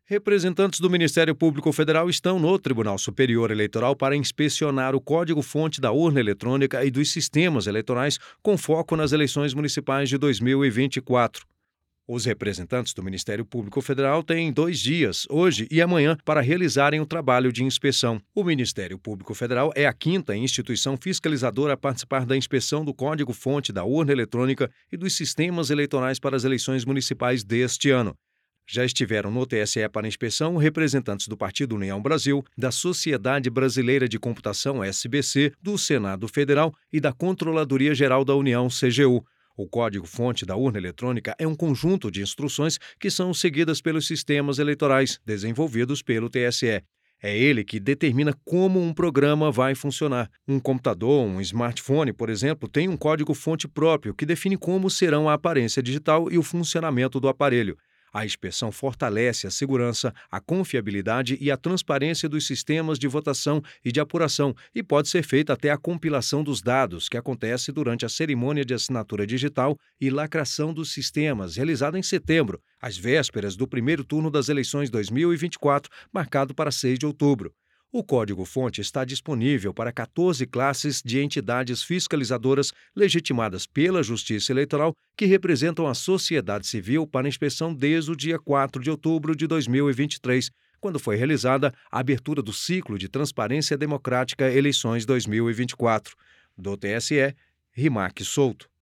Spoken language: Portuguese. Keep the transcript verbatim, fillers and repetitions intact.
Representantes do Ministério Público Federal estão no Tribunal Superior Eleitoral para inspecionar o código-fonte da urna eletrônica e dos sistemas eleitorais com foco nas eleições municipais de dois mil e vinte e quatro. Os representantes do Ministério Público Federal têm dois dias, hoje e amanhã, para realizarem o trabalho de inspeção. O Ministério Público Federal é a quinta instituição fiscalizadora a participar da inspeção do código-fonte da urna eletrônica e dos sistemas eleitorais para as eleições municipais deste ano. Já estiveram no T S E para inspeção representantes do Partido União Brasil, da Sociedade Brasileira de Computação S B C, do Senado Federal e da Controladoria Geral da União C G U. O código-fonte da urna eletrônica é um conjunto de instruções que são seguidas pelos sistemas eleitorais desenvolvidos pelo T S E. É ele que determina como um programa vai funcionar. Um computador, um smartphone, por exemplo, tem um código-fonte próprio que define como serão a aparência digital e o funcionamento do aparelho. A inspeção fortalece a segurança, a confiabilidade e a transparência dos sistemas de votação e de apuração e pode ser feita até a compilação dos dados, que acontece durante a cerimônia de assinatura digital e lacração dos sistemas, realizada em setembro, às vésperas do primeiro turno das eleições dois mil e vinte e quatro, marcado para seis de outubro. O código-fonte está disponível para quatorze classes de entidades fiscalizadoras legitimadas pela Justiça Eleitoral que representam a sociedade civil para inspeção desde o dia quatro de outubro de dois mil e vinte e três, quando foi realizada a abertura do ciclo de Transparência Democrática Eleições dois mil e vinte e quatro. Do T S E, Rimac Souto.